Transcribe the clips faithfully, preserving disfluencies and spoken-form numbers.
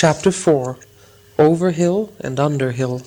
Chapter four. Over Hill and Under Hill.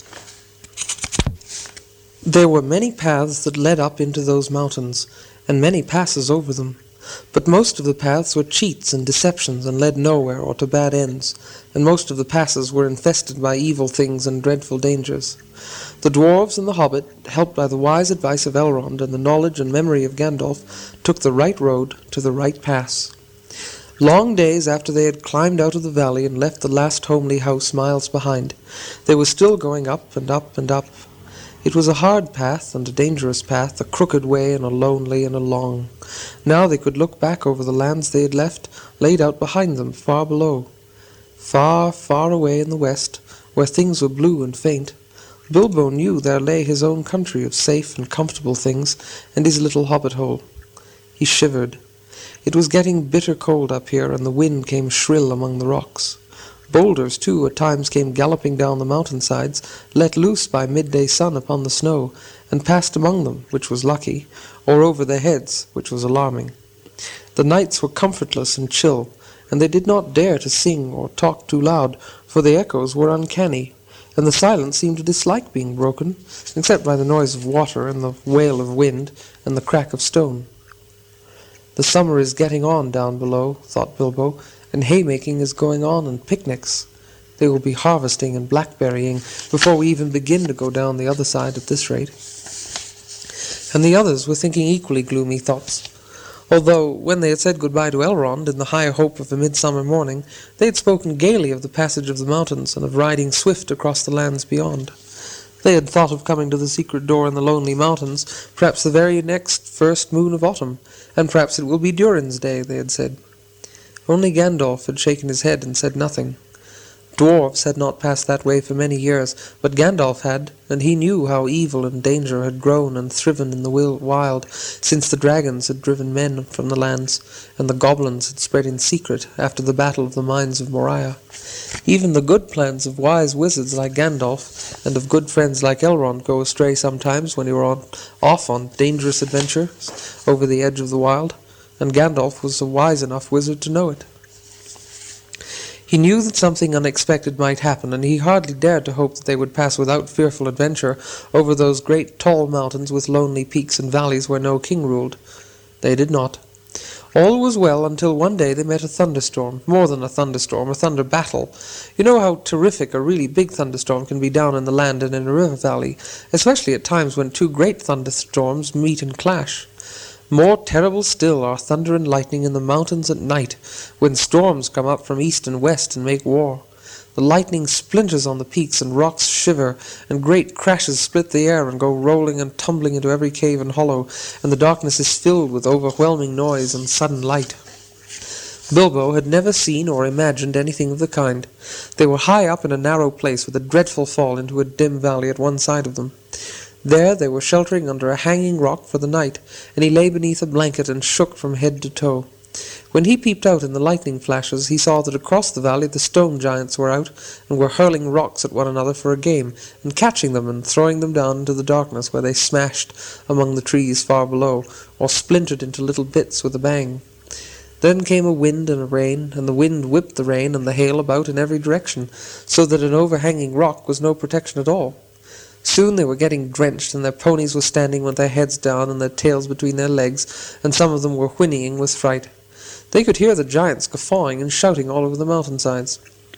There were many paths that led up into those mountains, and many passes over them. But most of the paths were cheats and deceptions and led nowhere or to bad ends, and most of the passes were infested by evil things and dreadful dangers. The dwarves and the hobbit, helped by the wise advice of Elrond and the knowledge and memory of Gandalf, took the right road to the right pass. Long days after they had climbed out of the valley and left the last homely house miles behind, they were still going up and up and up. It was a hard path and a dangerous path, a crooked way and a lonely and a long. Now they could look back over the lands they had left, laid out behind them, far below. Far, far away in the west, where things were blue and faint, Bilbo knew there lay his own country of safe and comfortable things, and his little hobbit hole. He shivered. It was getting bitter cold up here, and the wind came shrill among the rocks. Boulders, too, at times came galloping down the mountainsides, let loose by midday sun upon the snow, and passed among them, which was lucky, or over their heads, which was alarming. The nights were comfortless and chill, and they did not dare to sing or talk too loud, for the echoes were uncanny, and the silence seemed to dislike being broken, except by the noise of water and the wail of wind and the crack of stone. The summer is getting on down below, thought Bilbo, and haymaking is going on and picnics. They will be harvesting and blackberrying before we even begin to go down the other side at this rate. And the others were thinking equally gloomy thoughts, although when they had said goodbye to Elrond in the high hope of a midsummer morning, they had spoken gaily of the passage of the mountains and of riding swift across the lands beyond. They had thought of coming to the secret door in the lonely mountains, perhaps the very next first moon of autumn, and perhaps it will be Durin's day, they had said. Only Gandalf had shaken his head and said nothing. Dwarves had not passed that way for many years, but Gandalf had, and he knew how evil and danger had grown and thriven in the wild since the dragons had driven men from the lands, and the goblins had spread in secret after the battle of the mines of Moria. Even the good plans of wise wizards like Gandalf, and of good friends like Elrond, go astray sometimes when you are on, off on dangerous adventures over the edge of the wild, and Gandalf was a wise enough wizard to know it. He knew that something unexpected might happen, and he hardly dared to hope that they would pass without fearful adventure over those great tall mountains with lonely peaks and valleys where no king ruled. They did not. All was well until one day they met a thunderstorm, more than a thunderstorm, a thunder battle. You know how terrific a really big thunderstorm can be down in the land and in a river valley, especially at times when two great thunderstorms meet and clash. More terrible still are thunder and lightning in the mountains at night, when storms come up from east and west and make war. The lightning splinters on the peaks and rocks shiver, and great crashes split the air and go rolling and tumbling into every cave and hollow, and the darkness is filled with overwhelming noise and sudden light. Bilbo had never seen or imagined anything of the kind. They were high up in a narrow place with a dreadful fall into a dim valley at one side of them. There they were sheltering under a hanging rock for the night, and he lay beneath a blanket and shook from head to toe. When he peeped out in the lightning flashes, he saw that across the valley the stone giants were out, and were hurling rocks at one another for a game, and catching them and throwing them down into the darkness where they smashed among the trees far below, or splintered into little bits with a bang. Then came a wind and a rain, and the wind whipped the rain and the hail about in every direction, so that an overhanging rock was no protection at all. Soon they were getting drenched, and their ponies were standing with their heads down and their tails between their legs, and some of them were whinnying with fright. They could hear the giants guffawing and shouting all over the mountainsides.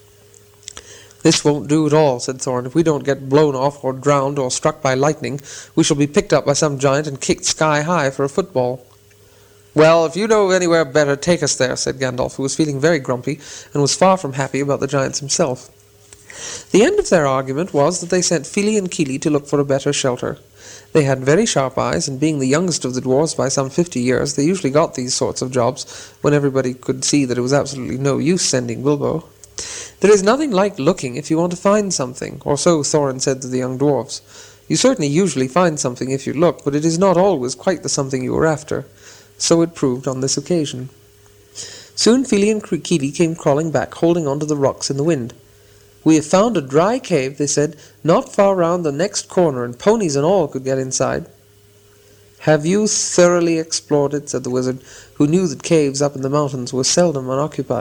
"This won't do at all," said Thorin. "If we don't get blown off or drowned or struck by lightning, we shall be picked up by some giant and kicked sky-high for a football." "Well, if you know of anywhere better, take us there," said Gandalf, who was feeling very grumpy, and was far from happy about the giants himself. The end of their argument was that they sent Fili and Kili to look for a better shelter. They had very sharp eyes, and being the youngest of the dwarves by some fifty years, they usually got these sorts of jobs when everybody could see that it was absolutely no use sending Bilbo. "There is nothing like looking if you want to find something," or so Thorin said to the young dwarves. "You certainly usually find something if you look, but it is not always quite the something you were after." So it proved on this occasion. Soon Fili and Kili came crawling back, holding on to the rocks in the wind. "We have found a dry cave," they said, "not far round the next corner, and ponies and all could get inside." "Have you thoroughly explored it?" said the wizard, who knew that caves up in the mountains were seldom unoccupied.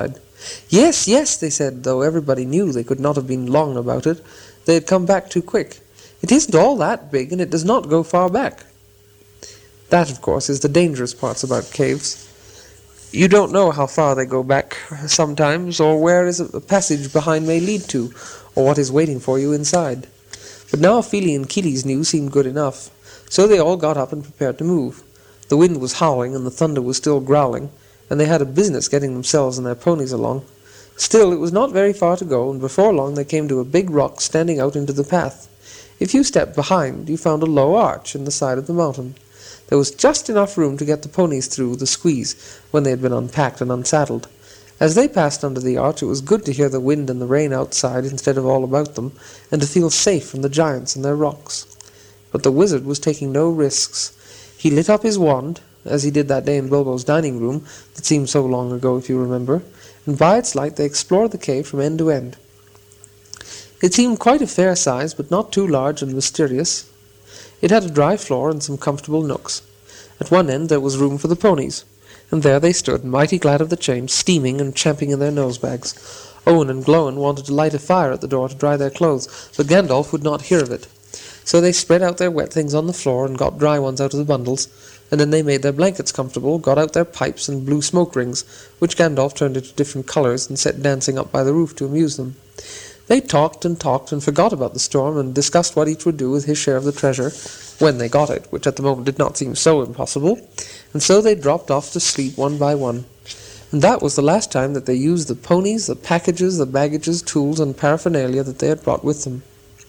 Yes, yes, they said, though everybody knew they could not have been long about it. They had come back too quick. It isn't all that big, and it does not go far back. That, of course, is the dangerous parts about caves. You don't know how far they go back sometimes, or where is a passage behind may lead to, or what is waiting for you inside. But now Fili and Kili's news seemed good enough, so they all got up and prepared to move. The wind was howling, and the thunder was still growling, and they had a business getting themselves and their ponies along. Still, it was not very far to go, and before long they came to a big rock standing out into the path. If you stepped behind, you found a low arch in the side of the mountain. There was just enough room to get the ponies through the squeeze when they had been unpacked and unsaddled. As they passed under the arch, it was good to hear the wind and the rain outside instead of all about them, and to feel safe from the giants and their rocks. But the wizard was taking no risks. He lit up his wand, as he did that day in Bilbo's dining room, that seemed so long ago, if you remember, and by its light they explored the cave from end to end. It seemed quite a fair size, but not too large and mysterious. It had a dry floor and some comfortable nooks. At one end there was room for the ponies, and there they stood, mighty glad of the change, steaming and champing in their nose-bags. Owen and Glóin wanted to light a fire at the door to dry their clothes, but Gandalf would not hear of it. So they spread out their wet things on the floor and got dry ones out of the bundles, and then they made their blankets comfortable, got out their pipes and blew smoke rings, which Gandalf turned into different colours and set dancing up by the roof to amuse them. They talked and talked and forgot about the storm and discussed what each would do with his share of the treasure, when they got it, which at the moment did not seem so impossible, and so they dropped off to sleep one by one. And that was the last time that they used the ponies, the packages, the baggages, tools, and paraphernalia that they had brought with them.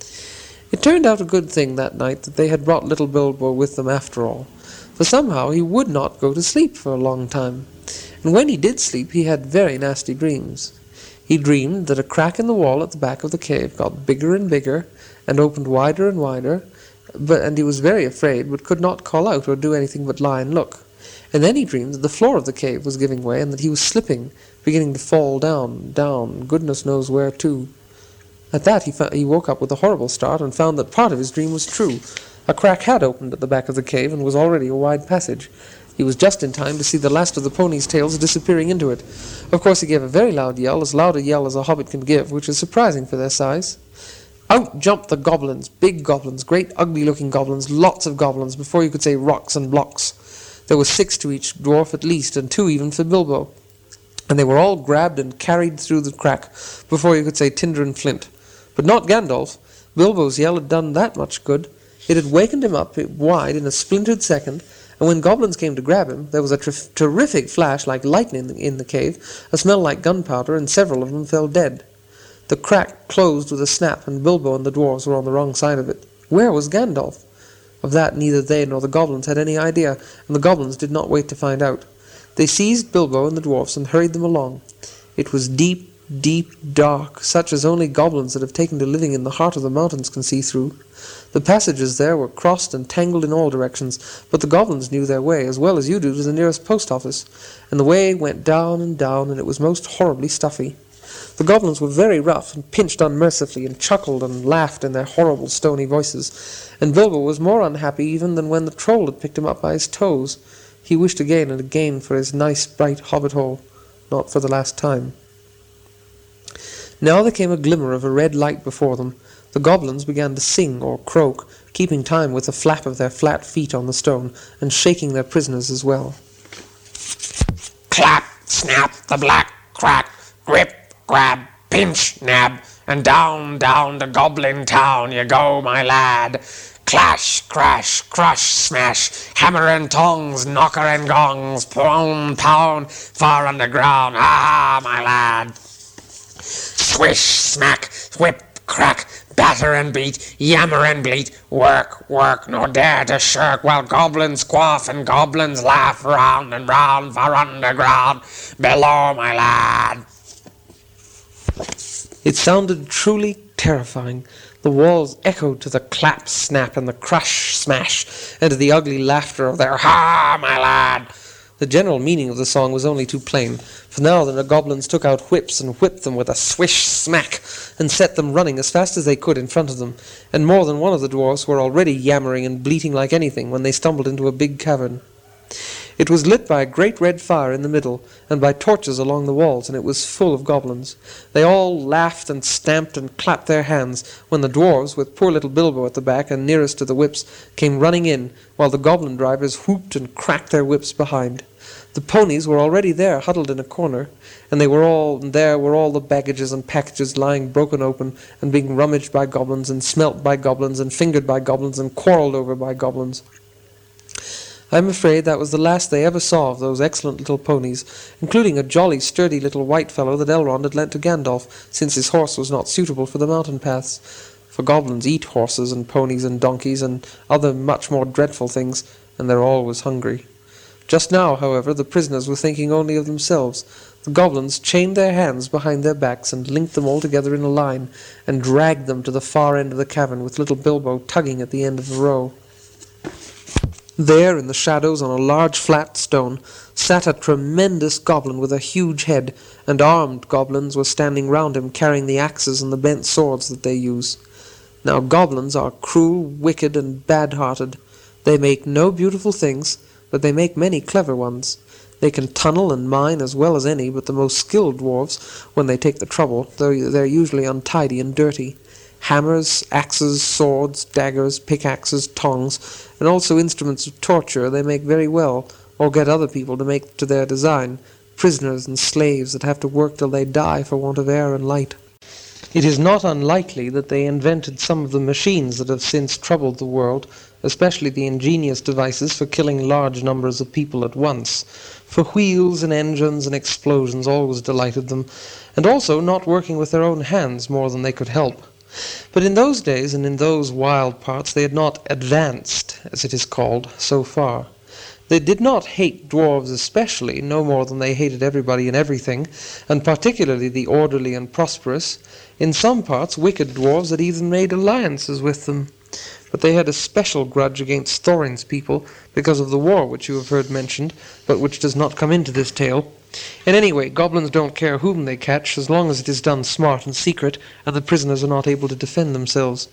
It turned out a good thing that night that they had brought little Bilbo with them after all, for somehow he would not go to sleep for a long time, and when he did sleep he had very nasty dreams. He dreamed that a crack in the wall at the back of the cave got bigger and bigger, and opened wider and wider, but and he was very afraid, but could not call out or do anything but lie and look. And then he dreamed that the floor of the cave was giving way, and that he was slipping, beginning to fall down, down, goodness knows where to. At that he, fa- he woke up with a horrible start, and found that part of his dream was true. A crack had opened at the back of the cave, and was already a wide passage. He was just in time to see the last of the ponies' tails disappearing into it. Of course he gave a very loud yell, as loud a yell as a hobbit can give, which is surprising for their size. Out jumped the goblins, big goblins, great ugly-looking goblins, lots of goblins, before you could say rocks and blocks. There were six to each dwarf at least, and two even for Bilbo. And they were all grabbed and carried through the crack, before you could say tinder and flint. But not Gandalf. Bilbo's yell had done that much good. It had wakened him up wide in a splintered second, and when goblins came to grab him, there was a ter- terrific flash like lightning in the cave, a smell like gunpowder, and several of them fell dead. The crack closed with a snap, and Bilbo and the dwarves were on the wrong side of it. Where was Gandalf? Of that neither they nor the goblins had any idea, and the goblins did not wait to find out. They seized Bilbo and the dwarfs and hurried them along. It was deep, deep, dark, such as only goblins that have taken to living in the heart of the mountains can see through. The passages there were crossed and tangled in all directions, but the goblins knew their way, as well as you do to the nearest post office, and the way went down and down, and it was most horribly stuffy. The goblins were very rough, and pinched unmercifully, and chuckled and laughed in their horrible stony voices, and Bilbo was more unhappy even than when the troll had picked him up by his toes. He wished again and again for his nice bright hobbit hole, not for the last time. Now there came a glimmer of a red light before them. The goblins began to sing or croak, keeping time with the flap of their flat feet on the stone, and shaking their prisoners as well. Clap, snap, the black crack, grip, grab, pinch, nab, and down, down to Goblin Town you go, my lad. Clash, crash, crush, smash, hammer and tongs, knocker and gongs, pound, pound, far underground, ah, my lad. Swish, smack, whip, crack, batter and beat, yammer and bleat, work, work, nor dare to shirk, while goblins quaff and goblins laugh round and round, far underground, below, my lad. It sounded truly terrifying. The walls echoed to the clap, snap, and the crush, smash, and to the ugly laughter of their ha, my lad. The general meaning of the song was only too plain, for now the goblins took out whips and whipped them with a swish, smack, and set them running as fast as they could in front of them, and more than one of the dwarfs were already yammering and bleating like anything when they stumbled into a big cavern. It was lit by a great red fire in the middle, and by torches along the walls, and it was full of goblins. They all laughed and stamped and clapped their hands when the dwarfs, with poor little Bilbo at the back and nearest to the whips, came running in, while the goblin drivers whooped and cracked their whips behind. The ponies were already there, huddled in a corner, and they were all, and there were all the baggages and packages lying broken open, and being rummaged by goblins, and smelt by goblins, and fingered by goblins, and quarrelled over by goblins. I am afraid that was the last they ever saw of those excellent little ponies, including a jolly, sturdy little white fellow that Elrond had lent to Gandalf, since his horse was not suitable for the mountain paths. For goblins eat horses and ponies and donkeys and other much more dreadful things, and they're always hungry. Just now, however, the prisoners were thinking only of themselves. The goblins chained their hands behind their backs and linked them all together in a line, and dragged them to the far end of the cavern, with little Bilbo tugging at the end of the row. There, in the shadows, on a large flat stone, sat a tremendous goblin with a huge head, and armed goblins were standing round him, carrying the axes and the bent swords that they use. Now goblins are cruel, wicked, and bad-hearted. They make no beautiful things, but they make many clever ones. They can tunnel and mine as well as any, but the most skilled dwarfs, when they take the trouble, though they're usually untidy and dirty. Hammers, axes, swords, daggers, pickaxes, tongs, and also instruments of torture they make very well, or get other people to make to their design, prisoners and slaves that have to work till they die for want of air and light. It is not unlikely that they invented some of the machines that have since troubled the world, especially the ingenious devices for killing large numbers of people at once, for wheels and engines and explosions always delighted them, and also not working with their own hands more than they could help. But in those days and in those wild parts they had not advanced, as it is called, so far. They did not hate dwarves especially, no more than they hated everybody and everything, and particularly the orderly and prosperous. In some parts wicked dwarves had even made alliances with them. But they had a special grudge against Thorin's people because of the war which you have heard mentioned, but which does not come into this tale. And anyway, goblins don't care whom they catch, as long as it is done smart and secret, and the prisoners are not able to defend themselves.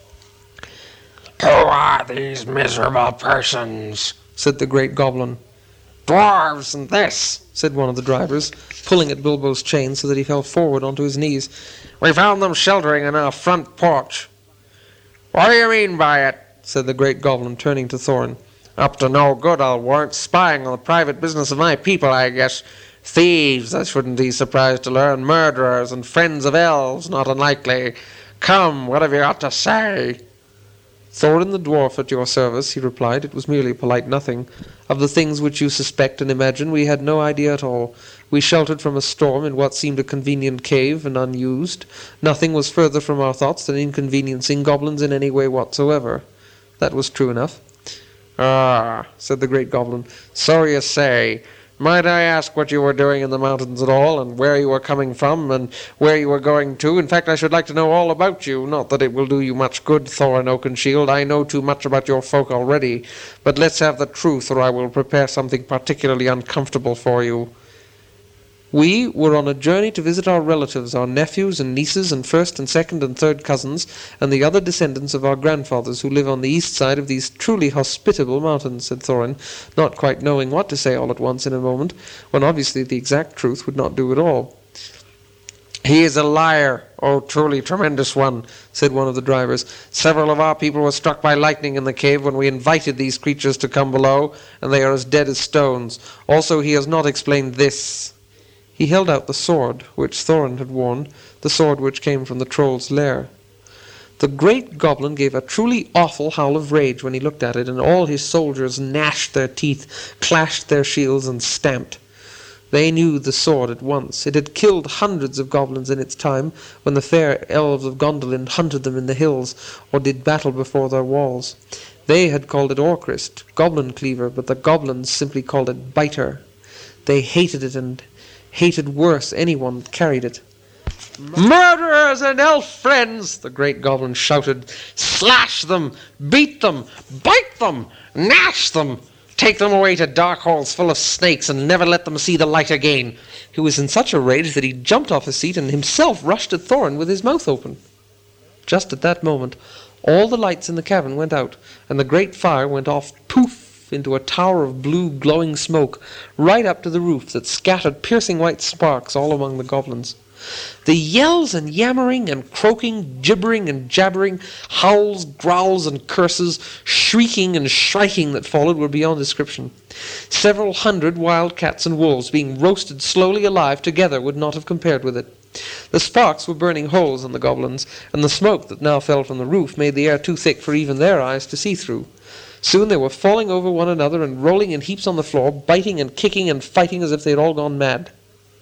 "Who are these miserable persons?" said the great goblin. "Dwarves and this," said one of the drivers, pulling at Bilbo's chain so that he fell forward onto his knees. "We found them sheltering in our front porch." "What do you mean by it?" said the great goblin, turning to Thorin. "Up to no good, I'll warrant. Spying on the private business of my people, I guess. Thieves, I shouldn't be surprised to learn. Murderers and friends of elves, not unlikely. Come, what have you got to say?" "Thorin the dwarf at your service," he replied. "It was merely polite nothing. Of the things which you suspect and imagine, we had no idea at all. We sheltered from a storm in what seemed a convenient cave and unused. Nothing was further from our thoughts than inconveniencing goblins in any way whatsoever." That was true enough. "Ah," said the great goblin, "so you say. Might I ask what you were doing in the mountains at all, and where you were coming from, and where you were going to? In fact, I should like to know all about you. Not that it will do you much good, Thorin Oakenshield. I know too much about your folk already. But let's have the truth, or I will prepare something particularly uncomfortable for you." "We were on a journey to visit our relatives, our nephews and nieces and first and second and third cousins, and the other descendants of our grandfathers who live on the east side of these truly hospitable mountains," said Thorin, not quite knowing what to say all at once in a moment, when obviously the exact truth would not do at all. "He is a liar, oh truly tremendous one," said one of the drivers. "Several of our people were struck by lightning in the cave when we invited these creatures to come below, and they are as dead as stones. Also he has not explained this." He held out the sword which Thorin had worn, the sword which came from the troll's lair. The great goblin gave a truly awful howl of rage when he looked at it, and all his soldiers gnashed their teeth, clashed their shields, and stamped. They knew the sword at once. It had killed hundreds of goblins in its time, when the fair elves of Gondolin hunted them in the hills, or did battle before their walls. They had called it Orcrist, goblin cleaver, but the goblins simply called it biter. They hated it, and hated worse anyone that carried it. "Murderers and elf friends!" the great goblin shouted. "Slash them! Beat them! Bite them! Gnash them! Take them away to dark holes full of snakes, and never let them see the light again!" He was in such a rage that he jumped off his seat and himself rushed at Thorin with his mouth open. Just at that moment all the lights in the cavern went out, and the great fire went off poof roof into a tower of blue glowing smoke, right up to the roof that scattered piercing white sparks all among the goblins. The yells and yammering and croaking, gibbering and jabbering, howls, growls and curses, shrieking and shrieking that followed were beyond description. Several hundred wild cats and wolves being roasted slowly alive together would not have compared with it. The sparks were burning holes in the goblins, and the smoke that now fell from the roof made the air too thick for even their eyes to see through. Soon they were falling over one another and rolling in heaps on the floor, biting and kicking and fighting as if they had all gone mad.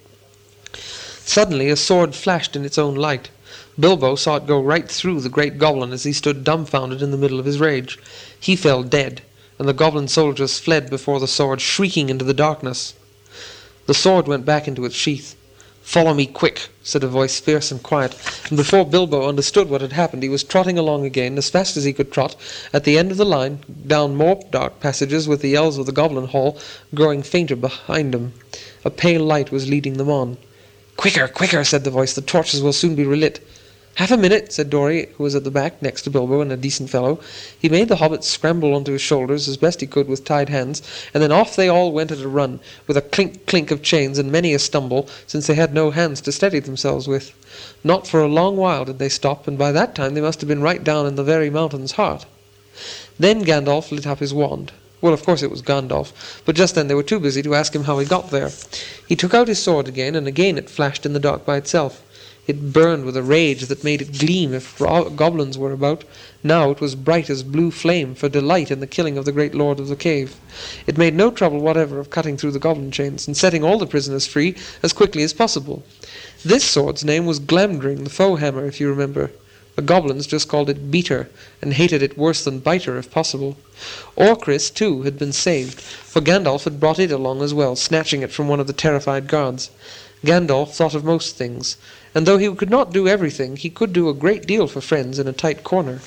Suddenly a sword flashed in its own light. Bilbo saw it go right through the great goblin as he stood dumbfounded in the middle of his rage. He fell dead, and the goblin soldiers fled before the sword, shrieking into the darkness. The sword went back into its sheath. "Follow me quick," said a voice fierce and quiet, and before Bilbo understood what had happened, he was trotting along again, as fast as he could trot, at the end of the line, down more dark passages with the yells of the goblin hall growing fainter behind him. A pale light was leading them on. "Quicker, quicker," said the voice. "The torches will soon be relit." "Half a minute," said Dory, who was at the back, next to Bilbo, and a decent fellow. He made the hobbit scramble onto his shoulders as best he could with tied hands, and then off they all went at a run, with a clink-clink of chains and many a stumble, since they had no hands to steady themselves with. Not for a long while did they stop, and by that time they must have been right down in the very mountain's heart. Then Gandalf lit up his wand. Well, of course it was Gandalf, but just then they were too busy to ask him how he got there. He took out his sword again, and again it flashed in the dark by itself. It burned with a rage that made it gleam if goblins were about. Now it was bright as blue flame, for delight in the killing of the great lord of the cave. It made no trouble whatever of cutting through the goblin chains, and setting all the prisoners free as quickly as possible. This sword's name was Glamdring, the foe hammer, if you remember. The goblins just called it Beater, and hated it worse than Biter, if possible. Orcrist, too, had been saved, for Gandalf had brought it along as well, snatching it from one of the terrified guards. Gandalf thought of most things, and though he could not do everything, he could do a great deal for friends in a tight corner.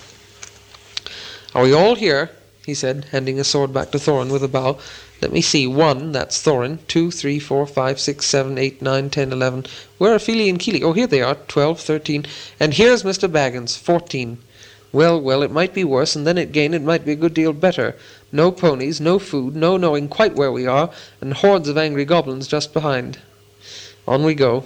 "Are we all here?" he said, handing a sword back to Thorin with a bow. "Let me see. One, that's Thorin. Two, three, four, five, six, seven, eight, nine, ten, eleven. Where are Fili and Kili? Oh, here they are. Twelve, thirteen. And here's Mister Baggins. Fourteen. Well, well, it might be worse, and then again it might be a good deal better. No ponies, no food, no knowing quite where we are, and hordes of angry goblins just behind. On we go."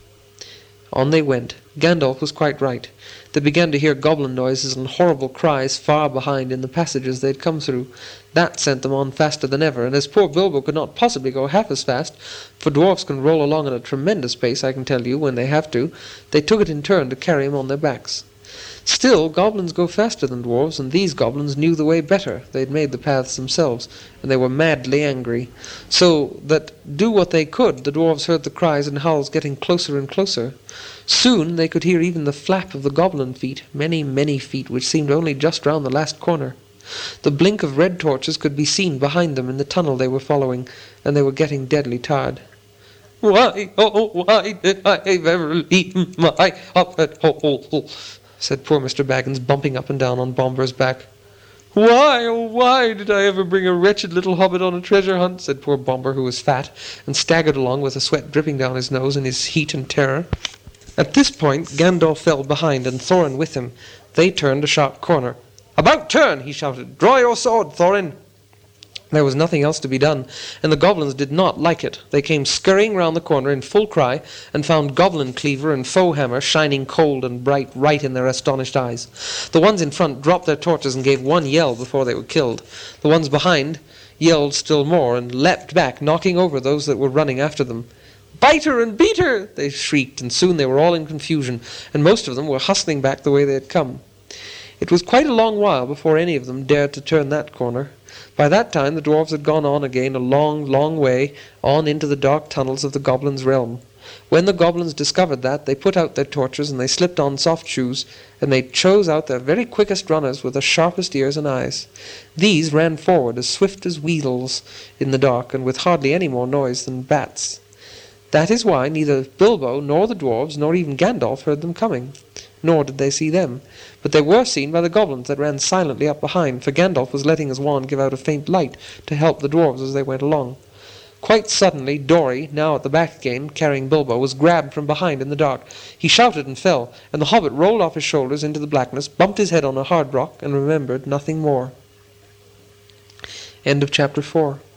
On they went. Gandalf was quite right. They began to hear goblin noises and horrible cries far behind in the passages they had come through. That sent them on faster than ever, and as poor Bilbo could not possibly go half as fast, for dwarfs can roll along at a tremendous pace, I can tell you, when they have to, they took it in turn to carry him on their backs. Still, goblins go faster than dwarves, and these goblins knew the way better. They had made the paths themselves, and they were madly angry, so that, do what they could, the dwarves heard the cries and howls getting closer and closer. Soon they could hear even the flap of the goblin feet, many, many feet, which seemed only just round the last corner. The blink of red torches could be seen behind them in the tunnel they were following, and they were getting deadly tired. "Why, oh, why did I ever leave my hobbit hole?" said poor Mister Baggins, bumping up and down on Bomber's back. "Why, oh, why did I ever bring a wretched little hobbit on a treasure hunt?" said poor Bomber, who was fat, and staggered along with the sweat dripping down his nose in his heat and terror. At this point Gandalf fell behind, and Thorin with him. They turned a sharp corner. "About turn!" he shouted. "Draw your sword, Thorin!" There was nothing else to be done, and the goblins did not like it. They came scurrying round the corner in full cry, and found goblin cleaver and foe hammer shining cold and bright right in their astonished eyes. The ones in front dropped their torches and gave one yell before they were killed. The ones behind yelled still more, and leapt back, knocking over those that were running after them. "Biter and Beater!" they shrieked, and soon they were all in confusion, and most of them were hustling back the way they had come. It was quite a long while before any of them dared to turn that corner. By that time the dwarves had gone on again a long, long way, on into the dark tunnels of the goblins' realm. When the goblins discovered that, they put out their torches, and they slipped on soft shoes, and they chose out their very quickest runners with the sharpest ears and eyes. These ran forward as swift as weasels in the dark, and with hardly any more noise than bats. That is why neither Bilbo nor the dwarves, nor even Gandalf, heard them coming. Nor did they see them, but they were seen by the goblins that ran silently up behind, for Gandalf was letting his wand give out a faint light to help the dwarves as they went along. Quite suddenly, Dory, now at the back again, carrying Bilbo, was grabbed from behind in the dark. He shouted and fell, and the hobbit rolled off his shoulders into the blackness, bumped his head on a hard rock, and remembered nothing more. End of chapter four.